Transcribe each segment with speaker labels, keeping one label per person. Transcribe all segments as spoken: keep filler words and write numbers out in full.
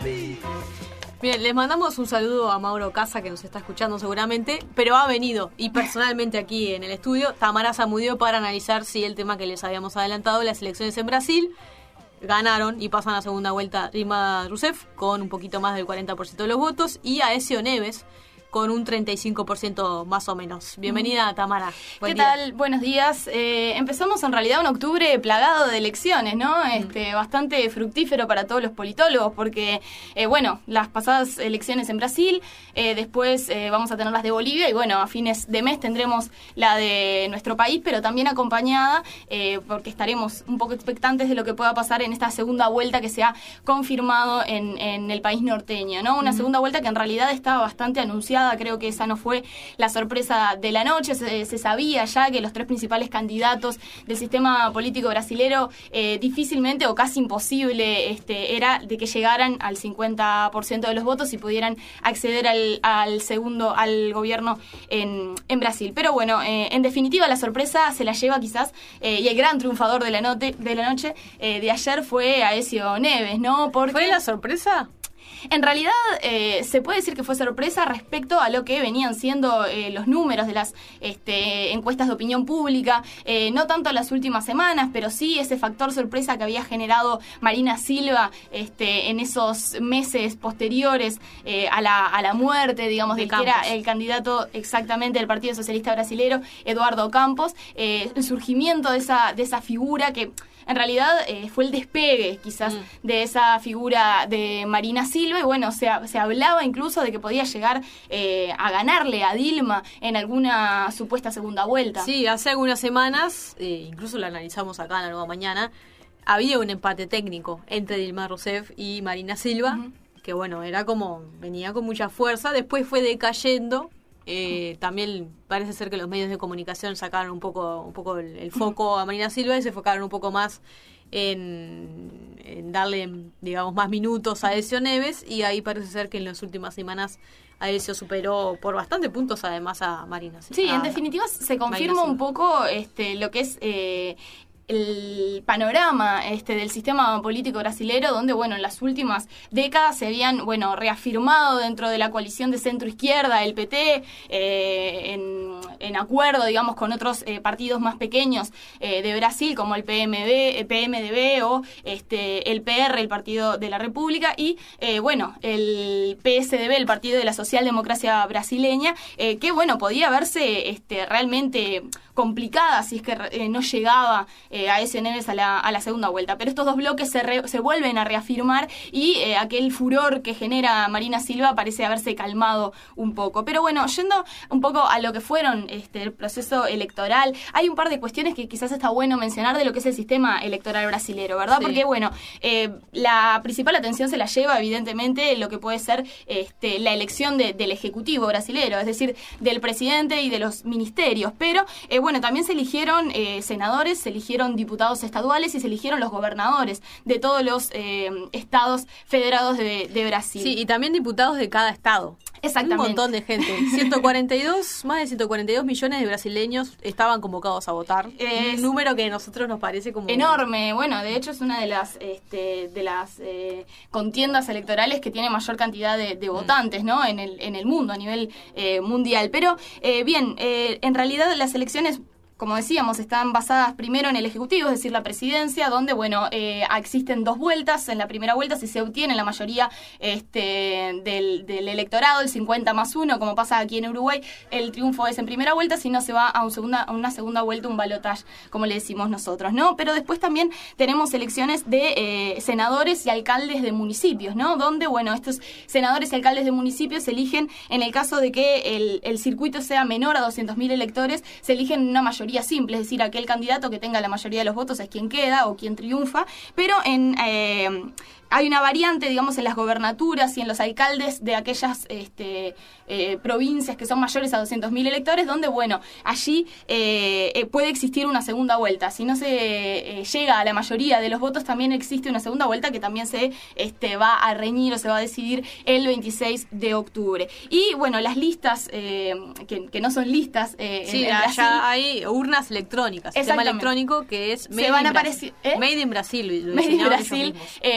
Speaker 1: Bien, les mandamos un saludo a Mauro Casa, que nos está escuchando seguramente, pero ha venido, y personalmente aquí en el estudio, Tamara Zamudio, para analizar si el tema que les habíamos adelantado, las elecciones en Brasil, ganaron y pasan a segunda vuelta Dilma Rousseff con un poquito más del cuarenta por ciento de los votos, y Aécio Neves con un treinta y cinco por ciento más o menos. Bienvenida, Tamara.
Speaker 2: Buen ¿Qué día. tal? Buenos días. Eh, empezamos en realidad un octubre plagado de elecciones, ¿no? Mm. Este, bastante fructífero para todos los politólogos, porque, eh, bueno, las pasadas elecciones en Brasil, eh, después eh, vamos a tener las de Bolivia, y bueno, a fines de mes tendremos la de nuestro país, pero también acompañada, eh, porque estaremos un poco expectantes de lo que pueda pasar en esta segunda vuelta que se ha confirmado en, en el país norteño, ¿no? Una mm. segunda vuelta que en realidad estaba bastante anunciada. Creo que esa no fue la sorpresa de la noche. Se, se sabía ya que los tres principales candidatos del sistema político brasilero eh, difícilmente o casi imposible este, era de que llegaran al cincuenta por ciento de los votos y pudieran acceder al, al segundo, al gobierno en, en Brasil. Pero bueno, eh, en definitiva la sorpresa se la lleva quizás, eh, y el gran triunfador de la, note, de la noche eh, de ayer fue Aécio Neves, ¿no? Porque
Speaker 1: ¿fue la sorpresa?
Speaker 2: En realidad eh, se puede decir que fue sorpresa respecto a lo que venían siendo eh, los números de las este, encuestas de opinión pública, eh, no tanto las últimas semanas, pero sí ese factor sorpresa que había generado Marina Silva este, en esos meses posteriores eh, a, la, a la muerte, digamos, de del que era el candidato exactamente del Partido Socialista Brasilero, Eduardo Campos, eh, el surgimiento de esa, de esa figura que en realidad eh, fue el despegue quizás mm. de esa figura de Marina Silva, y bueno, se, se hablaba incluso de que podía llegar eh, a ganarle a Dilma en alguna supuesta segunda vuelta.
Speaker 1: Sí, hace algunas semanas, eh, incluso lo analizamos acá en La Nueva Mañana, había un empate técnico entre Dilma Rousseff y Marina Silva, uh-huh. que bueno, era como, venía con mucha fuerza, después fue decayendo. Eh, también parece ser que los medios de comunicación sacaron un poco un poco el, el foco a Marina Silva y se enfocaron un poco más en, en darle, digamos, más minutos a Aécio Neves, y ahí parece ser que en las últimas semanas Aécio superó por bastante puntos además a Marina Silva.
Speaker 2: Sí, en definitiva se confirma un poco este, lo que es eh, el panorama este del sistema político brasilero, donde bueno, en las últimas décadas se habían bueno reafirmado dentro de la coalición de centro izquierda, el P T, eh, en, en acuerdo, digamos, con otros eh, partidos más pequeños eh, de Brasil, como el P M D, P M D B o este el P R, el Partido de la República, y eh, bueno, el P S D B, el Partido de la Socialdemocracia Brasileña, eh, que bueno, podía verse este realmente complicada si es que eh, no llegaba eh, a Aécio Neves a la, a la segunda vuelta. Pero estos dos bloques se, re, se vuelven a reafirmar, y eh, aquel furor que genera Marina Silva parece haberse calmado un poco. Pero bueno, yendo un poco a lo que fueron este, el proceso electoral, hay un par de cuestiones que quizás está bueno mencionar de lo que es el sistema electoral brasilero, ¿verdad? Sí. Porque bueno, eh, la principal atención se la lleva evidentemente lo que puede ser este, la elección de, del Ejecutivo brasilero, es decir, del presidente y de los ministerios. Pero eh, bueno, también se eligieron eh, senadores, se eligieron diputados estaduales y se eligieron los gobernadores de todos los eh, estados federados de, de Brasil.
Speaker 1: Sí, y también diputados de cada estado.
Speaker 2: Exactamente.
Speaker 1: Un montón de gente. ciento cuarenta y dos, más de ciento cuarenta y dos millones de brasileños estaban convocados a votar. Es un número que a nosotros nos parece como
Speaker 2: enorme. Bueno, de hecho es una de las este, de las eh, contiendas electorales que tiene mayor cantidad de, de votantes, ¿no? En el en el mundo, a nivel eh, mundial. Pero eh, bien, eh, en realidad las elecciones, como decíamos, están basadas primero en el Ejecutivo, es decir, la presidencia, donde, bueno, eh, existen dos vueltas. En la primera vuelta, si se obtiene la mayoría este, del, del electorado, el cincuenta más uno, como pasa aquí en Uruguay, el triunfo es en primera vuelta, si no se va a, un segunda, a una segunda vuelta, un balotaje, como le decimos nosotros, ¿no? Pero después también tenemos elecciones de eh, senadores y alcaldes de municipios, ¿no? Donde, bueno, estos senadores y alcaldes de municipios se eligen, en el caso de que el, el circuito sea menor a doscientos mil electores, se eligen una mayoría simple, es decir, aquel candidato que tenga la mayoría de los votos es quien queda o quien triunfa. Pero en eh, hay una variante, digamos, en las gobernaturas y en los alcaldes de aquellas este, eh, provincias que son mayores a doscientos mil electores, donde, bueno, allí eh, eh, puede existir una segunda vuelta. Si no se eh, llega a la mayoría de los votos, también existe una segunda vuelta que también se este, va a reñir o se va a decidir el veintiséis de octubre. Y, bueno, las listas, eh, que, que no son listas eh,
Speaker 1: sí,
Speaker 2: en, en Brasil,
Speaker 1: ya hay urnas electrónicas, sistema electrónico que es Made,
Speaker 2: se van
Speaker 1: in,
Speaker 2: apareci-
Speaker 1: Brasil,
Speaker 2: ¿eh?
Speaker 1: Made in Brasil.
Speaker 2: Made in Brasil, eh, desde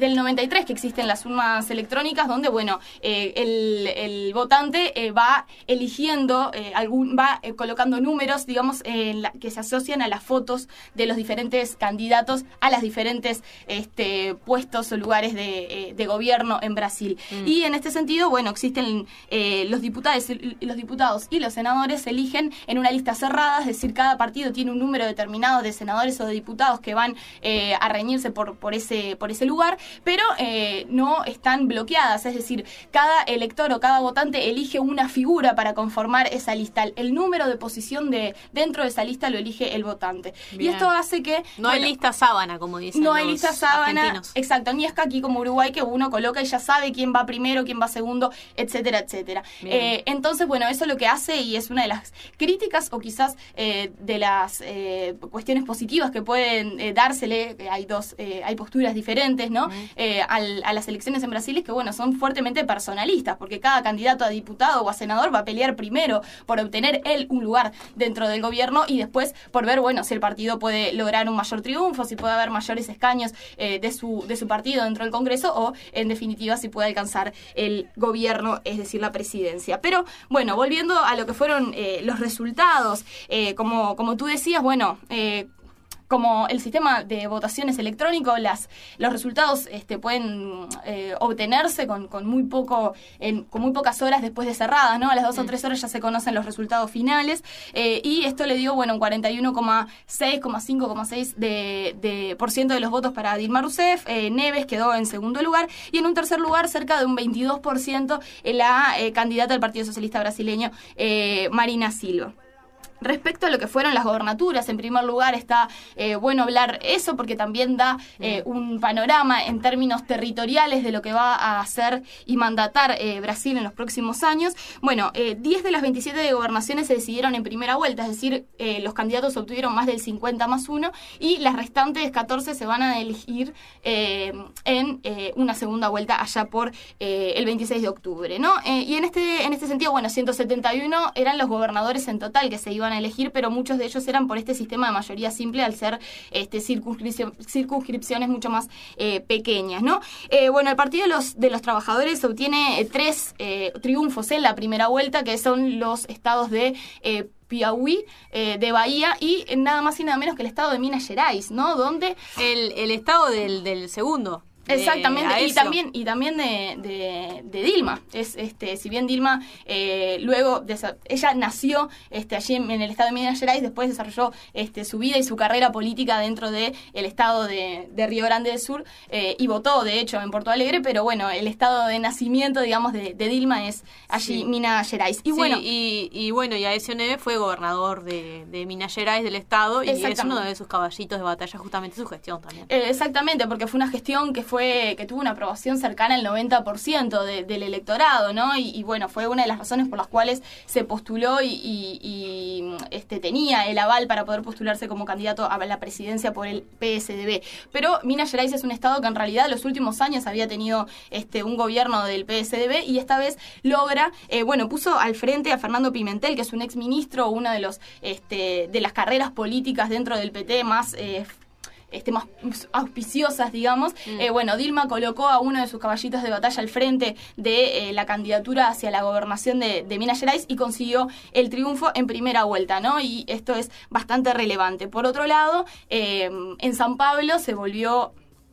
Speaker 2: desde el noventa y tres que existen las urnas electrónicas, donde, bueno, eh, el, el votante eh, va eligiendo, eh, algún, va eh, colocando números, digamos, eh, la, que se asocian a las fotos de los diferentes candidatos a las diferentes este, puestos o lugares de, eh, de gobierno en Brasil. Mm. Y en este sentido, bueno, existen eh, los diputados, los diputados y los senadores se eligen en una lista cerrada, es decir, cada partido tiene un número determinado de senadores o de diputados que van eh, a reñirse por, por, ese, por ese lugar, pero eh, no están bloqueadas, es decir, cada elector o cada votante elige una figura para conformar esa lista. El número de posición de dentro de esa lista lo elige el votante. Bien. Y esto hace que...
Speaker 1: No bueno, hay lista sábana, como dicen
Speaker 2: No
Speaker 1: los
Speaker 2: hay lista sábana,
Speaker 1: argentinos.
Speaker 2: Exacto, ni es que aquí como Uruguay que uno coloca y ya sabe quién va primero, quién va segundo, etcétera, etcétera. Eh, entonces, bueno, eso lo que hace, y es una de las críticas o quizás eh, de las eh, cuestiones positivas que pueden eh, dársele, eh, hay dos, eh, hay posturas diferentes, ¿no? Uh-huh. eh, al, a las elecciones en Brasil, es que, bueno, son fuertemente personalistas, porque cada candidato a diputado o a senador va a pelear primero por obtener él un lugar dentro del gobierno y después por ver, bueno, si el partido puede lograr un mayor triunfo, si puede haber mayores escaños eh, de su de su partido dentro del Congreso o, en definitiva, si puede alcanzar el gobierno, es decir, la presidencia. Pero, bueno, volviendo a lo que fueron eh, los resultados, eh, como, como tú decías, bueno... Eh, como el sistema de votaciones electrónico, las, los resultados este, pueden eh, obtenerse con, con muy poco, en, con muy pocas horas después de cerradas, ¿no? A las dos mm. o tres horas ya se conocen los resultados finales, eh, y esto le dio, bueno, un cuarenta y uno coma seis, cinco, seis de, de, por ciento de los votos para Dilma Rousseff. eh, Neves quedó en segundo lugar, y en un tercer lugar, cerca de un veintidós por ciento, la eh, candidata del Partido Socialista Brasileño, eh, Marina Silva. Respecto a lo que fueron las gobernaturas, en primer lugar está eh, bueno hablar eso porque también da eh, un panorama en términos territoriales de lo que va a hacer y mandatar eh, Brasil en los próximos años. Bueno, eh, diez de las veintisiete gobernaciones se decidieron en primera vuelta, es decir, eh, los candidatos obtuvieron más del cincuenta más uno y las restantes catorce se van a elegir eh, en eh, una segunda vuelta allá por eh, el veintiséis de octubre, ¿no? Eh, y en este, en este sentido, bueno, ciento setenta y uno eran los gobernadores en total que se iban a elegir, pero muchos de ellos eran por este sistema de mayoría simple al ser este, circunscripción, circunscripciones mucho más eh, pequeñas, ¿no? Eh, bueno, el Partido de los, de los Trabajadores obtiene eh, tres eh, triunfos en la primera vuelta, que son los estados de eh, Piauí, eh, de Bahía y eh, nada más y nada menos que el estado de Minas Gerais, ¿no? Donde
Speaker 1: el, el estado del, del segundo.
Speaker 2: Exactamente, y también y también de, de, de Dilma. Es este, si bien Dilma eh, luego de, ella nació este allí en, en el estado de Minas Gerais, después desarrolló este su vida y su carrera política dentro de el estado de, de Río Grande del Sur eh, y votó de hecho en Porto Alegre, pero bueno, el estado de nacimiento, digamos, de, de Dilma es allí, sí. Minas Gerais. Y
Speaker 1: sí,
Speaker 2: bueno,
Speaker 1: y, y bueno, y Aécio Neves fue gobernador de, de Minas Gerais, del estado, y es uno de sus caballitos de batalla justamente su gestión también.
Speaker 2: Eh, exactamente, porque fue una gestión que fue Fue, que tuvo una aprobación cercana al noventa por ciento de, del electorado, ¿no? Y, y bueno, fue una de las razones por las cuales se postuló y, y, y este, tenía el aval para poder postularse como candidato a la presidencia por el P S D B. Pero Minas Gerais es un estado que en realidad en los últimos años había tenido este, un gobierno del P S D B y esta vez logra, eh, bueno, puso al frente a Fernando Pimentel, que es un exministro, uno de los este, de las carreras políticas dentro del P T más eh, Este, más auspiciosas, digamos. Mm. Eh, bueno, Dilma colocó a uno de sus caballitos de batalla al frente de eh, la candidatura hacia la gobernación de, de Minas Gerais y consiguió el triunfo en primera vuelta, ¿no? Y esto es bastante relevante. Por otro lado, eh, en San Pablo se volvió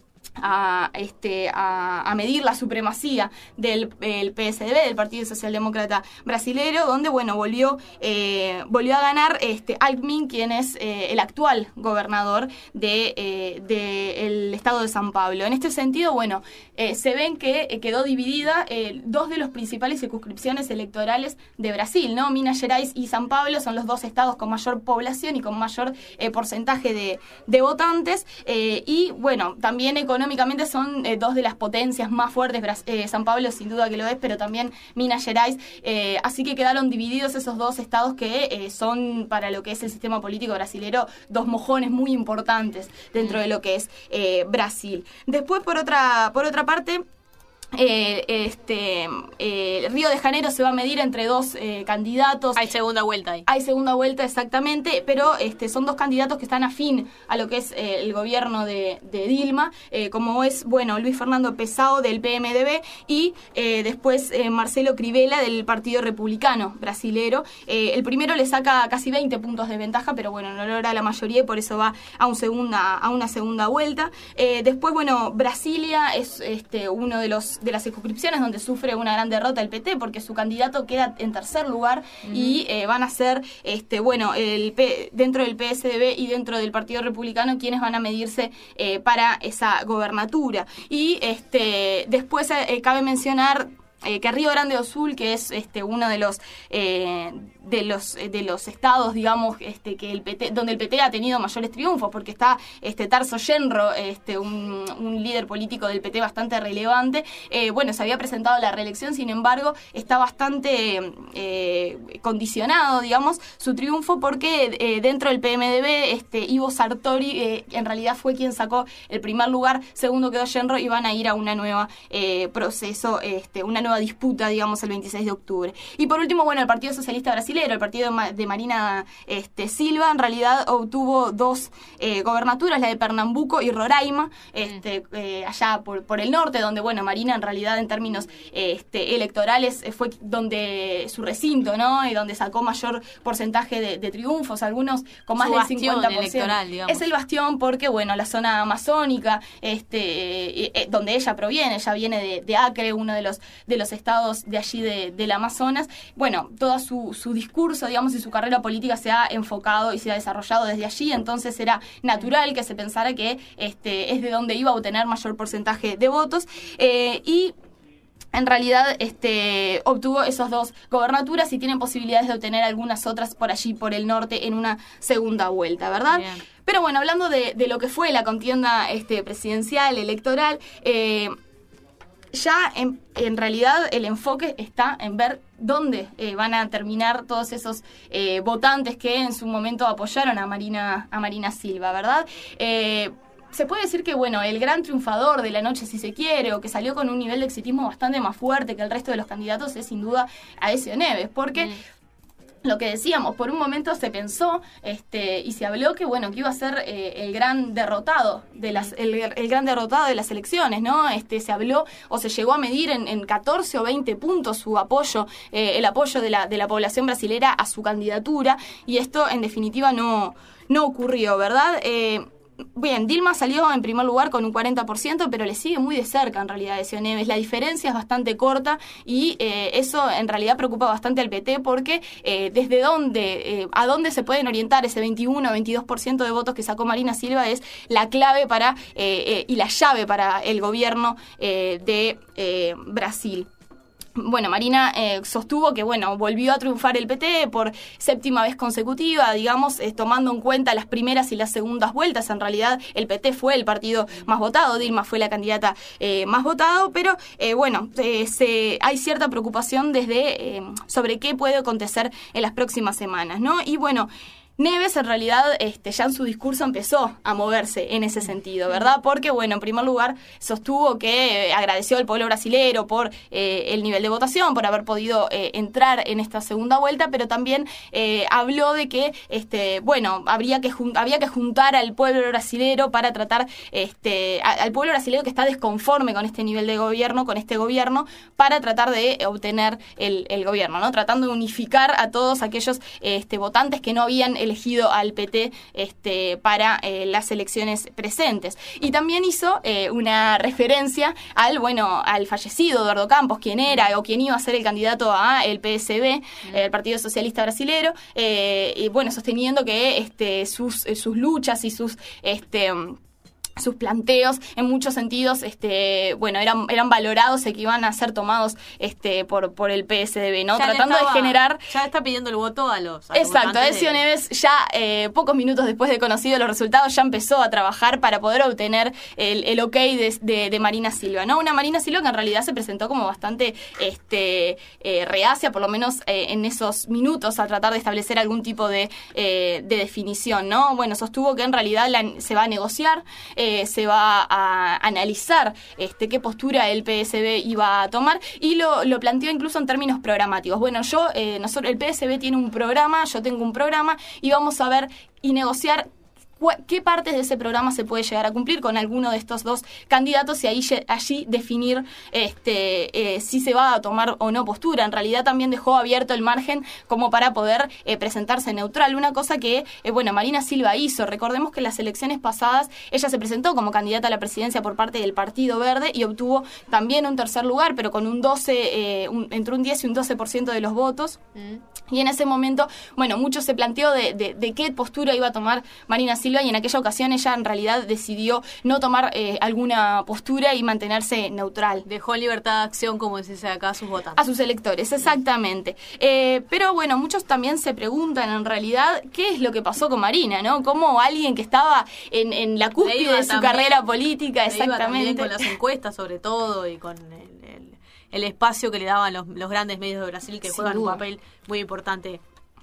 Speaker 2: a este a, a medir la supremacía del el P S D B, del Partido Socialdemócrata Brasilero, donde bueno volvió eh, volvió a ganar este Alckmin, quien es eh, el actual gobernador de, eh, de el estado de San Pablo. En este sentido, bueno, eh, se ven que eh, quedó dividida eh, dos de los principales circunscripciones electorales de Brasil, ¿no? Minas Gerais y San Pablo son los dos estados con mayor población y con mayor eh, porcentaje de, de votantes eh, y bueno, también económicamente Económicamente son eh, dos de las potencias más fuertes, eh, San Pablo sin duda que lo es, pero también Minas Gerais, eh, así que quedaron divididos esos dos estados que eh, son para lo que es el sistema político brasilero dos mojones muy importantes dentro de lo que es eh, Brasil. Después, por otra, por otra parte, Eh, este eh, Río de Janeiro se va a medir entre dos eh, candidatos.
Speaker 1: Hay segunda vuelta ahí.
Speaker 2: Hay segunda vuelta, exactamente, pero este, son dos candidatos que están afín a lo que es eh, el gobierno de, de Dilma, eh, como es, bueno, Luis Fernando Pessoa del P M D B y eh, después eh, Marcelo Crivella del Partido Republicano brasilero. Eh, el primero le saca casi veinte puntos de ventaja, pero bueno, no logra la mayoría y por eso va a, un segunda, a una segunda vuelta. Eh, después, bueno, Brasilia es este, uno de los de las circunscripciones donde sufre una gran derrota el P T porque su candidato queda en tercer lugar uh-huh. y eh, van a ser, este, bueno, el P, dentro del P S D B y dentro del Partido Republicano quienes van a medirse eh, para esa gobernatura. Y este, después eh, cabe mencionar Eh, que Río Grande do Sul, que es este uno de los eh, de los de los estados, digamos, este que el P T, donde el P T ha tenido mayores triunfos, porque está este Tarso Genro, este un, un líder político del P T bastante relevante. Eh, bueno, se había presentado a la reelección, sin embargo, está bastante eh, condicionado, digamos, su triunfo, porque eh, dentro del P M D B, este Ivo Sartori eh, en realidad fue quien sacó el primer lugar, segundo quedó Genro y van a ir a una nueva eh, proceso, este una nueva disputa, digamos, el veintiséis de octubre. Y por último, bueno, el Partido Socialista Brasilero, el partido de Marina este, Silva, en realidad obtuvo dos eh, gobernaturas, la de Pernambuco y Roraima, este, eh, allá por, por el norte, donde, bueno, Marina en realidad en términos este, electorales fue donde su recinto, ¿no? Y donde sacó mayor porcentaje de, de triunfos, algunos con más
Speaker 1: su
Speaker 2: del cincuenta por ciento.
Speaker 1: Electoral, digamos.
Speaker 2: Es el bastión porque, bueno, la zona amazónica, este, eh, eh, donde ella proviene, ella viene de, de Acre, uno de los de los estados de allí de, del Amazonas, bueno, todo su, su discurso, digamos, y su carrera política se ha enfocado y se ha desarrollado desde allí, entonces era natural que se pensara que este es de donde iba a obtener mayor porcentaje de votos, eh, y en realidad este, obtuvo esos dos gobernaturas y tienen posibilidades de obtener algunas otras por allí, por el norte, en una segunda vuelta, ¿verdad? Bien. Pero bueno, hablando de, de lo que fue la contienda este, presidencial, electoral, eh, ya en, en realidad el enfoque está en ver dónde eh, van a terminar todos esos eh, votantes que en su momento apoyaron a Marina, a Marina Silva, ¿verdad? Eh, se puede decir que, bueno, el gran triunfador de la noche, si se quiere, o que salió con un nivel de exitismo bastante más fuerte que el resto de los candidatos, es sin duda Aécio Neves, porque... Mm. Lo que decíamos, por un momento se pensó este, y se habló que bueno que iba a ser eh, el gran derrotado de las el, el gran derrotado de las elecciones, ¿no? Este se habló o se llegó a medir en, en catorce o veinte puntos su apoyo, eh, el apoyo de la de la población brasilera a su candidatura, y esto en definitiva no no ocurrió, ¿verdad? Eh, Bien, Dilma salió en primer lugar con un cuarenta por ciento, pero le sigue muy de cerca en realidad a Aécio Neves. La diferencia es bastante corta y eh, eso en realidad preocupa bastante al P T porque eh, desde dónde, eh, a dónde se pueden orientar ese veintiuno o veintidós por ciento de votos que sacó Marina Silva es la clave para eh, eh, y la llave para el gobierno eh, de eh, Brasil. Bueno, Marina eh, sostuvo que, bueno, volvió a triunfar el P T por séptima vez consecutiva, digamos, eh, tomando en cuenta las primeras y las segundas vueltas. En realidad, el P T fue el partido más votado, Dilma fue la candidata eh, más votada, pero, eh, bueno, eh, se, hay cierta preocupación desde eh, sobre qué puede acontecer en las próximas semanas, ¿no? Y, bueno... Neves en realidad este, ya en su discurso empezó a moverse en ese sentido, ¿verdad? Porque, bueno, en primer lugar sostuvo que eh, agradeció al pueblo brasilero por eh, el nivel de votación, por haber podido eh, entrar en esta segunda vuelta, pero también eh, habló de que, este, bueno, habría que jun- había que juntar al pueblo brasilero para tratar, este, a- al pueblo brasilero que está desconforme con este nivel de gobierno, con este gobierno, para tratar de obtener el, el gobierno, ¿no? Tratando de unificar a todos aquellos este, votantes que no habían elegido al P T este, para eh, las elecciones presentes. Y también hizo eh, una referencia al, bueno, al fallecido Eduardo Campos, quien era o quien iba a ser el candidato a el P S B, mm. eh, el Partido Socialista Brasilero, eh, y bueno, sosteniendo que este, sus, eh, sus luchas y sus... este sus planteos en muchos sentidos este bueno eran eran valorados y que iban a ser tomados este por por el P S D B, ¿no?
Speaker 1: Ya
Speaker 2: tratando
Speaker 1: estaba,
Speaker 2: de generar
Speaker 1: ya está pidiendo el voto a los a
Speaker 2: exacto, Aécio
Speaker 1: de...
Speaker 2: Neves ya eh, pocos minutos después de conocidos los resultados ya empezó a trabajar para poder obtener el, el ok de, de, de Marina Silva, ¿no? Una Marina Silva que en realidad se presentó como bastante este eh, reacia, por lo menos eh, en esos minutos, a tratar de establecer algún tipo de, eh, de definición, ¿no? Bueno, sostuvo que en realidad la, se va a negociar, eh, eh, se va a analizar este, qué postura el P S B iba a tomar, y lo, lo planteó incluso en términos programáticos. Bueno, yo, eh, nosotros, el P S B tiene un programa, yo tengo un programa, y vamos a ver y negociar qué partes de ese programa se puede llegar a cumplir con alguno de estos dos candidatos, y ahí allí definir este, eh, si se va a tomar o no postura. En realidad también dejó abierto el margen como para poder eh, presentarse neutral, una cosa que, eh, bueno, Marina Silva hizo. Recordemos que en las elecciones pasadas ella se presentó como candidata a la presidencia por parte del Partido Verde y obtuvo también un tercer lugar, pero con un doce, eh, un, entre un diez y un doce por ciento de los votos. Mm. Y en ese momento, bueno, mucho se planteó de, de, de qué postura iba a tomar Marina Silva, y en aquella ocasión ella en realidad decidió no tomar eh, alguna postura y mantenerse neutral.
Speaker 1: Dejó libertad de acción, como decís acá, a sus votantes.
Speaker 2: A sus electores, exactamente. Eh, pero bueno, muchos también se preguntan en realidad qué es lo que pasó con Marina, ¿no? Cómo alguien que estaba en, en la cúspide de su también, carrera política, exactamente.
Speaker 1: Iba con las encuestas sobre todo, y con el, el, el espacio que le daban los, los grandes medios de Brasil, que Sin juegan duda. un papel muy importante.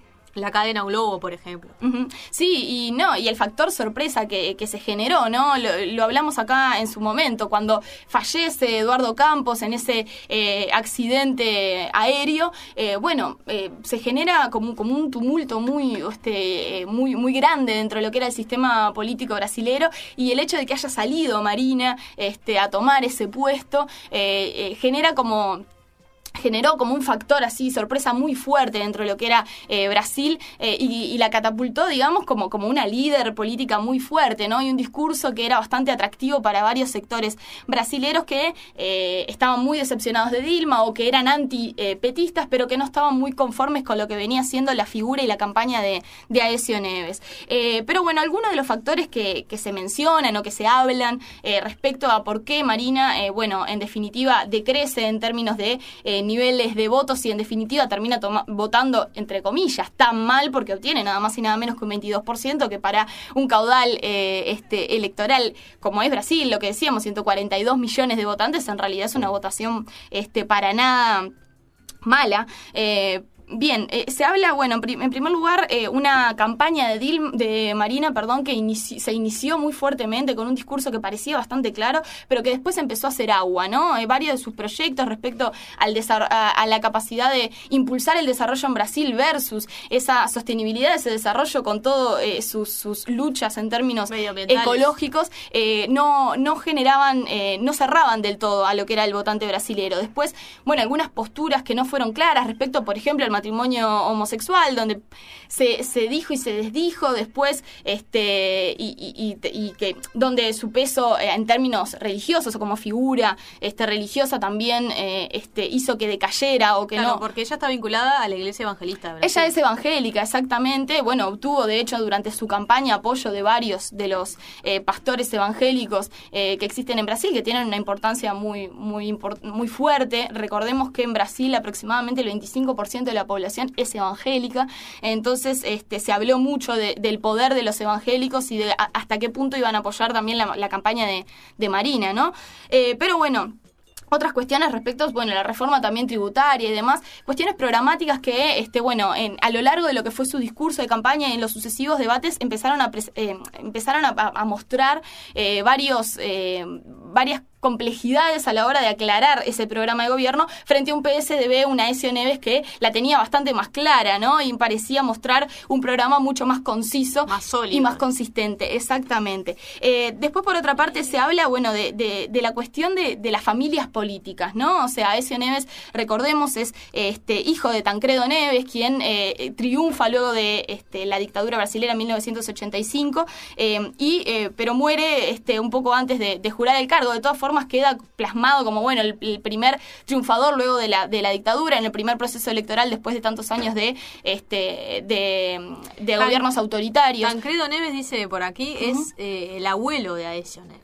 Speaker 1: La cadena Globo, por ejemplo.
Speaker 2: Uh-huh. Sí, y no, y el factor sorpresa que, que se generó, ¿no? Lo, lo hablamos acá en su momento, cuando fallece Eduardo Campos en ese eh, accidente aéreo, eh, bueno, eh, se genera como, como un tumulto muy, este, muy, muy grande dentro de lo que era el sistema político brasilero, y el hecho de que haya salido Marina este, a tomar ese puesto eh, eh, genera como... generó como un factor así, sorpresa muy fuerte dentro de lo que era eh, Brasil, eh, y, y la catapultó, digamos, como, como una líder política muy fuerte, ¿no? Y un discurso que era bastante atractivo para varios sectores brasileros que eh, estaban muy decepcionados de Dilma o que eran antipetistas, pero que no estaban muy conformes con lo que venía siendo la figura y la campaña de, de Aécio Neves. Eh, pero bueno, algunos de los factores que, que se mencionan o que se hablan eh, respecto a por qué Marina, eh, bueno, en definitiva, decrece en términos de eh, niveles de votos y en definitiva termina toma- votando, entre comillas, tan mal, porque obtiene nada más y nada menos que un veintidós por ciento, que para un caudal eh, este, electoral como es Brasil, lo que decíamos, ciento cuarenta y dos millones de votantes, en realidad es una votación este, para nada mala. Eh, Bien, eh, se habla, bueno, en, prim- en primer lugar, eh, una campaña de, Dil- de Marina, perdón, que inici- se inició muy fuertemente con un discurso que parecía bastante claro, pero que después empezó a hacer agua, ¿no? Eh, varios de sus proyectos respecto al desar- a, a la capacidad de impulsar el desarrollo en Brasil versus esa sostenibilidad de ese desarrollo con todas eh, sus, sus luchas en términos ecológicos, eh, no, no generaban, eh, no cerraban del todo a lo que era el votante brasilero. Después, bueno, algunas posturas que no fueron claras respecto, por ejemplo, al matrimonio homosexual, donde se, se dijo y se desdijo después, este y, y, y, y que donde su peso eh, en términos religiosos o como figura este religiosa también eh, este hizo que decayera o que
Speaker 1: claro,
Speaker 2: no.
Speaker 1: Porque ella está vinculada a la iglesia evangelista, ¿verdad?
Speaker 2: Ella es evangélica, exactamente. Bueno, obtuvo de hecho durante su campaña apoyo de varios de los eh, pastores evangélicos eh, que existen en Brasil, que tienen una importancia muy, muy, import- muy fuerte. Recordemos que en Brasil aproximadamente el veinticinco por ciento de la población es evangélica, entonces este, se habló mucho de, del poder de los evangélicos y de a, hasta qué punto iban a apoyar también la, la campaña de, de Marina, ¿no? Eh, pero bueno, otras cuestiones respecto, bueno, la reforma también tributaria y demás, cuestiones programáticas que, este, bueno, en, a lo largo de lo que fue su discurso de campaña y en los sucesivos debates empezaron a, eh, empezaron a, a mostrar eh, varios, eh, varias complejidades a la hora de aclarar ese programa de gobierno frente a un P S D B, una Aécio Neves que la tenía bastante más clara, ¿no? Y parecía mostrar un programa mucho más conciso,
Speaker 1: más sólido
Speaker 2: y más consistente, exactamente. Eh, después, por otra parte, se habla, bueno, de, de, de la cuestión de, de las familias políticas, ¿no? O sea, Aécio Neves, recordemos, es este hijo de Tancredo Neves, quien eh, triunfa luego de este, la dictadura brasileña en mil novecientos ochenta y cinco, eh, y, eh, pero muere este, un poco antes de, de jurar el cargo. De todas formas, queda plasmado como, bueno, el, el primer triunfador luego de la, de la dictadura, en el primer proceso electoral después de tantos años de este de, de gobiernos autoritarios.
Speaker 1: Tancredo Neves, dice por aquí, uh-huh. es eh, el abuelo de Aécio Neves.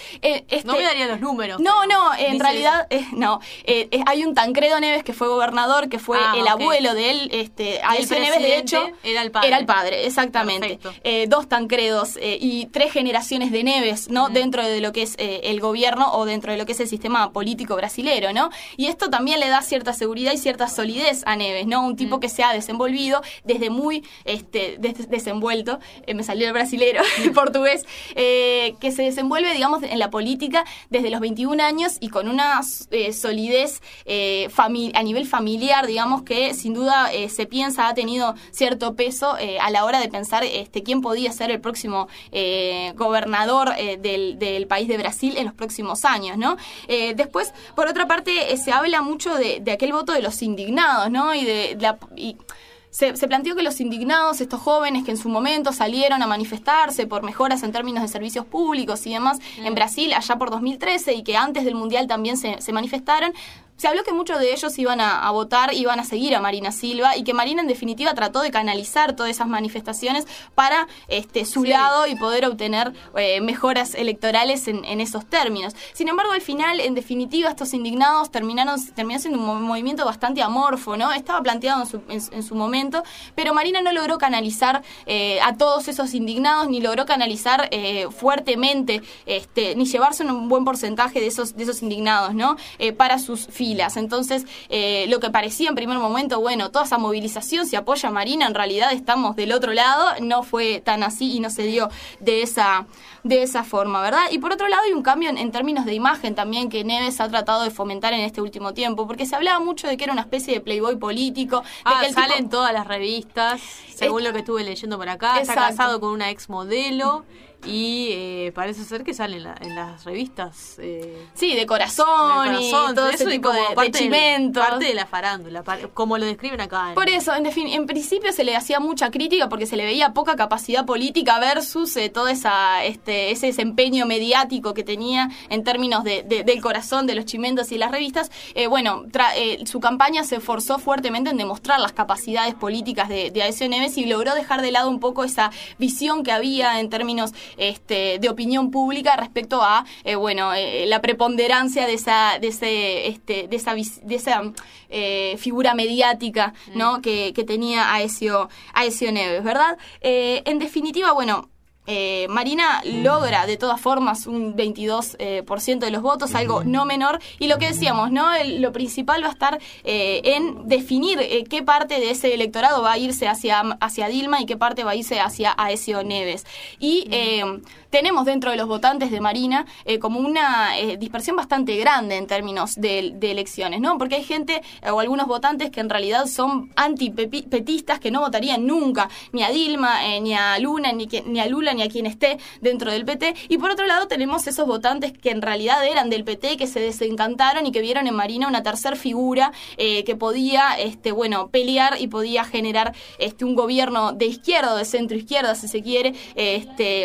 Speaker 2: Eh, este,
Speaker 1: no me daría los números.
Speaker 2: No, no, en realidad, eh, no. Eh, eh, hay un Tancredo Neves que fue gobernador, que fue ah, el okay. abuelo de él. Este, Aécio Neves, de hecho,
Speaker 1: era el padre.
Speaker 2: Era el padre, exactamente. Eh, dos Tancredos eh, y tres generaciones de Neves, ¿no? Mm. Dentro de lo que es eh, el gobierno o dentro de lo que es el sistema político brasilero, ¿no? Y esto también le da cierta seguridad y cierta solidez a Neves, ¿no? Un tipo mm. que se ha desenvolvido desde muy este, des- desenvuelto, eh, me salió el brasilero, el portugués, eh, que se desenvuelve, digamos, en la política desde los veintiún años y con una eh, solidez eh, fami- a nivel familiar, digamos, que sin duda eh, se piensa ha tenido cierto peso eh, a la hora de pensar este, quién podía ser el próximo eh, gobernador eh, del, del país de Brasil en los próximos años, ¿no? Eh, después, por otra parte, eh, se habla mucho de, de aquel voto de los indignados, ¿no? Y de, de la... Y, Se, se planteó que los indignados, estos jóvenes que en su momento salieron a manifestarse por mejoras en términos de servicios públicos y demás mm. en Brasil allá por dos mil trece y que antes del Mundial también se, se manifestaron, se habló que muchos de ellos iban a, a votar, iban a seguir a Marina Silva y que Marina en definitiva trató de canalizar todas esas manifestaciones para este, su sí. lado y poder obtener eh, mejoras electorales en, en esos términos. Sin embargo, al final, en definitiva, estos indignados terminaron terminó siendo un movimiento bastante amorfo, ¿no? Estaba planteado en su, en, en su momento, pero Marina no logró canalizar eh, a todos esos indignados, ni logró canalizar eh, fuertemente, este, ni llevarse un buen porcentaje de esos, de esos indignados, ¿no? Eh, para sus filas. Entonces, eh, lo que parecía en primer momento, bueno, toda esa movilización se apoya a Marina, en realidad estamos del otro lado, no fue tan así y no se dio de esa, de esa forma, ¿verdad? Y por otro lado hay un cambio en, en términos de imagen también que Neves ha tratado de fomentar en este último tiempo, porque se hablaba mucho de que era una especie de playboy político.
Speaker 1: Ah,
Speaker 2: de que el
Speaker 1: sale
Speaker 2: tipo...
Speaker 1: en todas las revistas, según es... lo que estuve leyendo por acá, Exacto. Está casado con una ex modelo. Y eh, parece ser que sale en, la, en las revistas. Eh,
Speaker 2: sí, de corazón, de corazón y todo ese tipo de, de chimentos.
Speaker 1: Parte de la farándula, como lo describen acá. En...
Speaker 2: Por eso, en, defin- en principio se le hacía mucha crítica porque se le veía poca capacidad política versus eh, todo esa, este, ese desempeño mediático que tenía en términos de, de, del corazón, de los chimentos y las revistas. Eh, bueno, tra- eh, su campaña se esforzó fuertemente en demostrar las capacidades políticas de, de Aécio Neves y logró dejar de lado un poco esa visión que había en términos Este, de opinión pública respecto a eh, bueno eh, la preponderancia de esa de ese este de esa de esa eh, figura mediática, ¿no? Mm. que, que tenía Aécio Aécio Neves, ¿verdad? Eh, en definitiva, bueno, Eh, Marina logra de todas formas un veintidós por ciento eh, de los votos, algo no menor, y lo que decíamos, ¿no? El, lo principal va a estar eh, en definir eh, qué parte de ese electorado va a irse hacia, hacia Dilma y qué parte va a irse hacia Aécio Neves. Y eh, tenemos dentro de los votantes de Marina eh, como una eh, dispersión bastante grande en términos de, de elecciones, ¿no? Porque hay gente eh, o algunos votantes que en realidad son antipetistas, que no votarían nunca ni a Dilma, eh, ni a Luna, ni, que, ni a Lula, ni a quien esté dentro del P T, y por otro lado tenemos esos votantes que en realidad eran del P T, que se desencantaron y que vieron en Marina una tercer figura eh, que podía este bueno pelear y podía generar este un gobierno de izquierda o de centro izquierda, si se quiere, este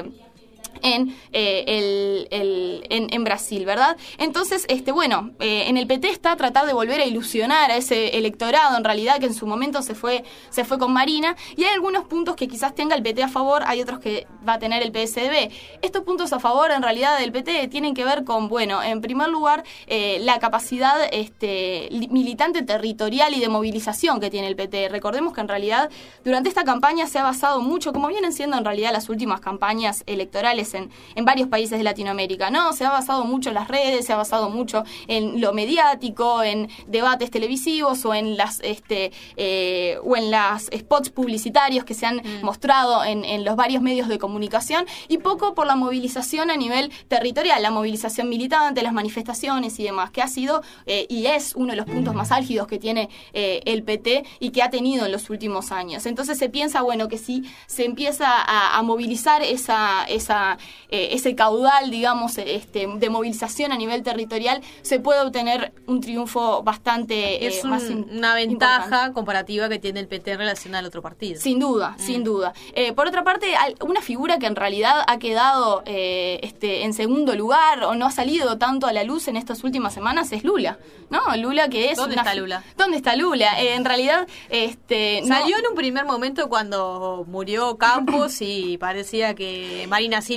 Speaker 2: en eh, el, el en, en Brasil, ¿verdad? Entonces, este bueno, eh, en el P T está tratar de volver a ilusionar a ese electorado, en realidad, que en su momento se fue se fue con Marina, y hay algunos puntos que quizás tenga el P T a favor, hay otros que va a tener el P S D B. Estos puntos a favor, en realidad, del P T tienen que ver con, bueno, en primer lugar, eh, la capacidad este, militante territorial y de movilización que tiene el P T. Recordemos que, en realidad, durante esta campaña se ha basado mucho, como vienen siendo, en realidad, las últimas campañas electorales En, en varios países de Latinoamérica, ¿no? Se ha basado mucho en las redes, se ha basado mucho en lo mediático, en debates televisivos o en las este eh, o en las spots publicitarios que se han mm. mostrado en, en los varios medios de comunicación, y poco por la movilización a nivel territorial, la movilización militante, las manifestaciones y demás, que ha sido eh, y es uno de los puntos más álgidos que tiene eh, el P T y que ha tenido en los últimos años. Entonces se piensa, bueno, que si se empieza a, a movilizar esa esa Eh, ese caudal, digamos, este, de movilización a nivel territorial, se puede obtener un triunfo bastante eh,
Speaker 1: es un,
Speaker 2: más in,
Speaker 1: una ventaja
Speaker 2: importante.
Speaker 1: comparativa que tiene el P T en relación al otro partido.
Speaker 2: Sin duda, mm. sin duda. Eh, por otra parte, una figura que en realidad ha quedado eh, este, en segundo lugar o no ha salido tanto a la luz en estas últimas semanas es Lula, ¿no? Lula que es...
Speaker 1: ¿Dónde
Speaker 2: una,
Speaker 1: está Lula?
Speaker 2: ¿Dónde está Lula? Eh, en realidad... este
Speaker 1: Salió
Speaker 2: no,
Speaker 1: en un primer momento cuando murió Campos y parecía que Marina Silva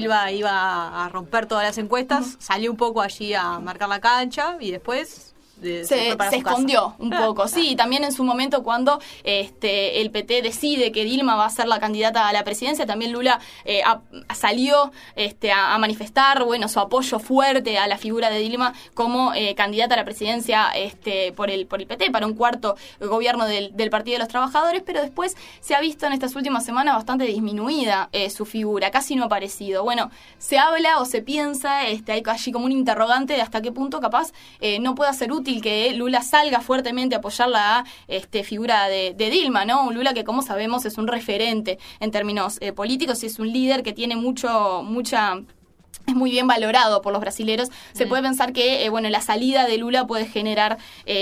Speaker 1: Silva iba a romper todas las encuestas, uh-huh. salió un poco allí a marcar la cancha y después... De,
Speaker 2: se, se, se escondió un poco, sí, también en su momento cuando este el P T decide que Dilma va a ser la candidata a la presidencia, también Lula eh, a, salió este, a, a manifestar bueno su apoyo fuerte a la figura de Dilma como eh, candidata a la presidencia este por el por el P T, para un cuarto gobierno del, del Partido de los Trabajadores, pero después se ha visto en estas últimas semanas bastante disminuida eh, su figura, casi no ha aparecido. Bueno, se habla o se piensa, este hay allí como un interrogante de hasta qué punto capaz eh, no pueda ser útil que Lula salga fuertemente a apoyar la este, figura de, de Dilma, ¿no? Un Lula que, como sabemos, es un referente en términos eh, políticos y es un líder que tiene mucho, mucha... es muy bien valorado por los brasileros. Se mm. puede pensar que eh, bueno, la salida de Lula puede generar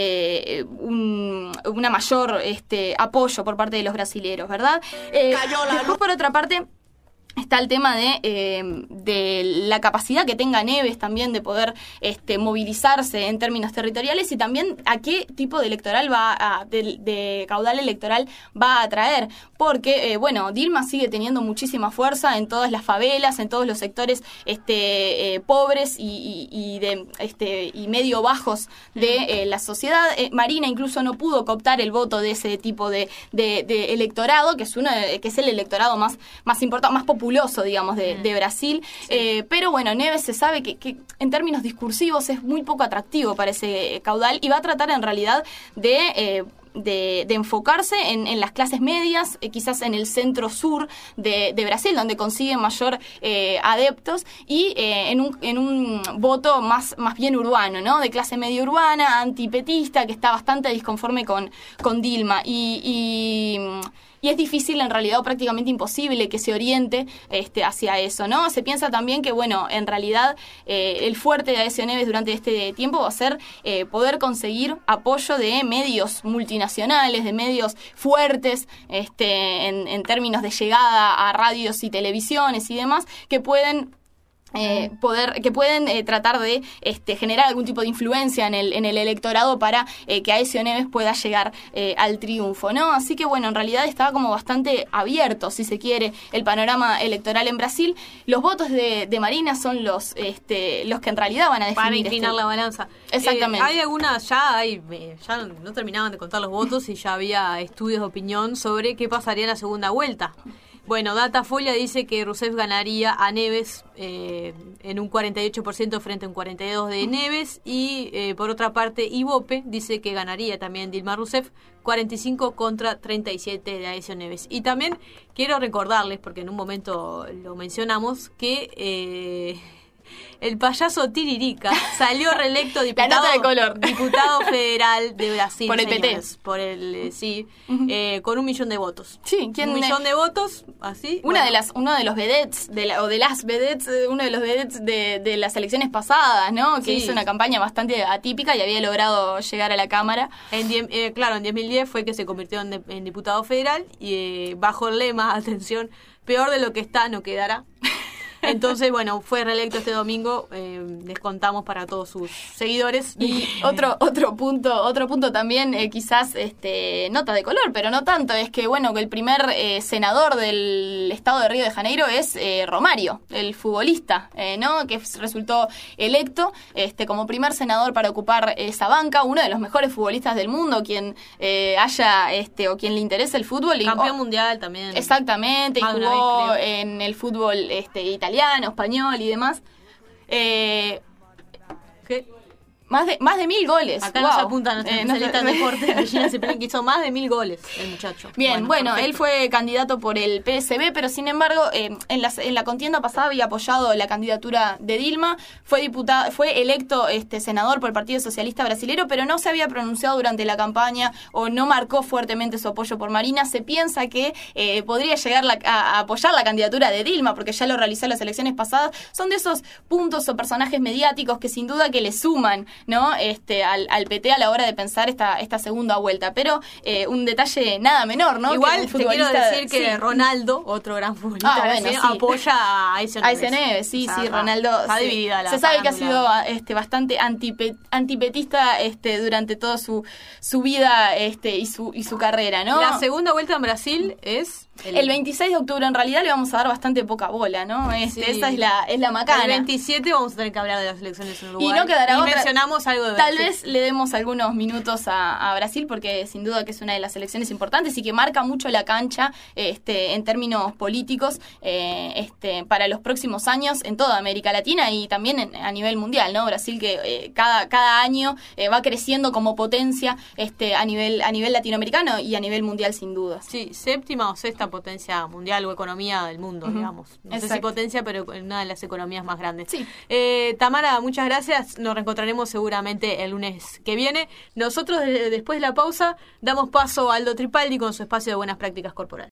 Speaker 2: eh, un una mayor este, apoyo por parte de los brasileros, ¿verdad? Eh, después, por otra parte... está el tema de, eh, de la capacidad que tenga Neves también de poder este, movilizarse en términos territoriales y también a qué tipo de electoral va a, de, de caudal electoral va a atraer. Porque, eh, bueno, Dilma sigue teniendo muchísima fuerza en todas las favelas, en todos los sectores este, eh, pobres y, y, y, de, este, y medio bajos de eh, la sociedad. Eh, Marina incluso no pudo cooptar el voto de ese tipo de, de, de electorado, que es, uno, que es el electorado más, más importante, más popular, digamos, de, de Brasil, sí. eh, pero bueno, Neves se sabe que, que en términos discursivos es muy poco atractivo para ese caudal y va a tratar en realidad de... Eh, De, de enfocarse en, en las clases medias, eh, quizás en el centro-sur de, de Brasil, donde consiguen mayor eh, adeptos, y eh, en, un, en un voto más, más bien urbano, ¿no? De clase media urbana, antipetista, que está bastante disconforme con, con Dilma. Y... y Y es difícil, en realidad, o prácticamente imposible que se oriente este, hacia eso, ¿no? Se piensa también que, bueno, en realidad eh, el fuerte de Aécio Neves durante este tiempo va a ser eh, poder conseguir apoyo de medios multinacionales, de medios fuertes este, en, en términos de llegada a radios y televisiones y demás, que pueden... Eh, poder que pueden eh, tratar de este, generar algún tipo de influencia en el en el electorado para eh, que Aécio Neves pueda llegar eh, al triunfo, ¿no? Así que bueno, en realidad estaba como bastante abierto, si se quiere, el panorama electoral en Brasil. Los votos de, de Marina son los este, los que en realidad van a definir
Speaker 1: para inclinar
Speaker 2: este...
Speaker 1: la balanza.
Speaker 2: Exactamente.
Speaker 1: Eh, hay algunas, ya hay, ya no terminaban de contar los votos y ya había estudios de opinión sobre qué pasaría en la segunda vuelta. Bueno, Datafolia dice que Rousseff ganaría a Neves eh, en un cuarenta y ocho por ciento frente a un cuarenta y dos por ciento de Neves. Y eh, por otra parte, Ibope dice que ganaría también Dilma Rousseff, cuarenta y cinco contra treinta y siete de Aécio Neves. Y también quiero recordarles, porque en un momento lo mencionamos, que... Eh, el payaso Tiririca salió reelecto diputado,
Speaker 2: de color.
Speaker 1: diputado federal de Brasil.
Speaker 2: Por el
Speaker 1: señores,
Speaker 2: P T.
Speaker 1: Por el, eh, sí,
Speaker 2: uh-huh.
Speaker 1: eh, con un millón de votos.
Speaker 2: Sí, ¿quién
Speaker 1: un millón de votos, así.
Speaker 2: Una
Speaker 1: bueno.
Speaker 2: de las, uno de los vedettes, de la, o de las vedettes, uno de los vedettes de, de las elecciones pasadas, ¿no? Que sí. hizo una campaña bastante atípica y había logrado llegar a la Cámara.
Speaker 1: En die, eh, claro, en dos mil diez fue que se convirtió en, de, en diputado federal y eh, bajo el lema, atención, peor de lo que está no quedará. Entonces, bueno, fue reelecto este domingo, eh, les contamos para todos sus seguidores.
Speaker 2: Y otro otro punto otro punto también, eh, quizás este nota de color, pero no tanto, es que, bueno, que el primer eh, senador del estado de Río de Janeiro es eh, Romário, el futbolista, eh, ¿no? Que resultó electo este como primer senador para ocupar esa banca, uno de los mejores futbolistas del mundo, quien eh, haya, este o quien le interese el fútbol.
Speaker 1: Campeón
Speaker 2: y,
Speaker 1: mundial también.
Speaker 2: Exactamente, y jugó
Speaker 1: vez,
Speaker 2: en el fútbol este italiano, español y demás. Eh,
Speaker 1: ¿Qué?
Speaker 2: Más de más de mil goles.
Speaker 1: Acá
Speaker 2: wow.
Speaker 1: nos apuntan nuestra eh, especialista no, en deporte. Regina Ciprián, que hizo más de mil goles el muchacho.
Speaker 2: Bien, bueno,
Speaker 1: bueno
Speaker 2: él fue candidato por el P S B, pero sin embargo, eh, en, la, en la contienda pasada había apoyado la candidatura de Dilma. Fue diputado, fue electo este senador por el Partido Socialista Brasilero, pero no se había pronunciado durante la campaña o no marcó fuertemente su apoyo por Marina. Se piensa que eh, podría llegar la, a, a apoyar la candidatura de Dilma, porque ya lo realizó en las elecciones pasadas. Son de esos puntos o personajes mediáticos que sin duda que le suman ¿no? Este, al, al P T a la hora de pensar esta, esta segunda vuelta. Pero eh, un detalle nada menor, ¿no?
Speaker 1: Igual te quiero decir que
Speaker 2: sí.
Speaker 1: Ronaldo, otro gran futbolista,
Speaker 2: ah, bueno, sí.
Speaker 1: apoya a Aécio Neves.
Speaker 2: Aécio Neves, sí,
Speaker 1: o sea,
Speaker 2: sí, Ronaldo.
Speaker 1: Está
Speaker 2: sí.
Speaker 1: dividida la
Speaker 2: Se sabe que ha
Speaker 1: farándula.
Speaker 2: sido este, bastante antipe, antipetista este, durante toda su, su vida este, y, su, y su carrera, ¿no?
Speaker 1: La segunda vuelta en Brasil es...
Speaker 2: El, el veintiséis de octubre. En realidad le vamos a dar bastante poca bola, ¿no? Este,
Speaker 1: sí.
Speaker 2: Esa es la, es la macana.
Speaker 1: El veintisiete vamos a tener que hablar de las elecciones en Uruguay.
Speaker 2: Y no quedará
Speaker 1: y
Speaker 2: otra.
Speaker 1: mencionamos algo de
Speaker 2: Tal
Speaker 1: Brasil.
Speaker 2: vez le demos algunos minutos a, a Brasil, porque sin duda que es una de las elecciones importantes y que marca mucho la cancha este, en términos políticos eh, este, para los próximos años en toda América Latina y también en, a nivel mundial, ¿no? Brasil que eh, cada, cada año eh, va creciendo como potencia este, a nivel, a nivel latinoamericano y a nivel mundial sin duda.
Speaker 1: Sí, séptima o sexta potencia mundial o economía del mundo, uh-huh. digamos. No Exacto. sé si potencia, pero una de las economías más grandes.
Speaker 2: Sí.
Speaker 1: Eh, Tamara, muchas gracias. Nos reencontraremos seguramente el lunes que viene. Nosotros, de, después de la pausa, damos paso a Aldo Tripaldi con su espacio de buenas prácticas corporales.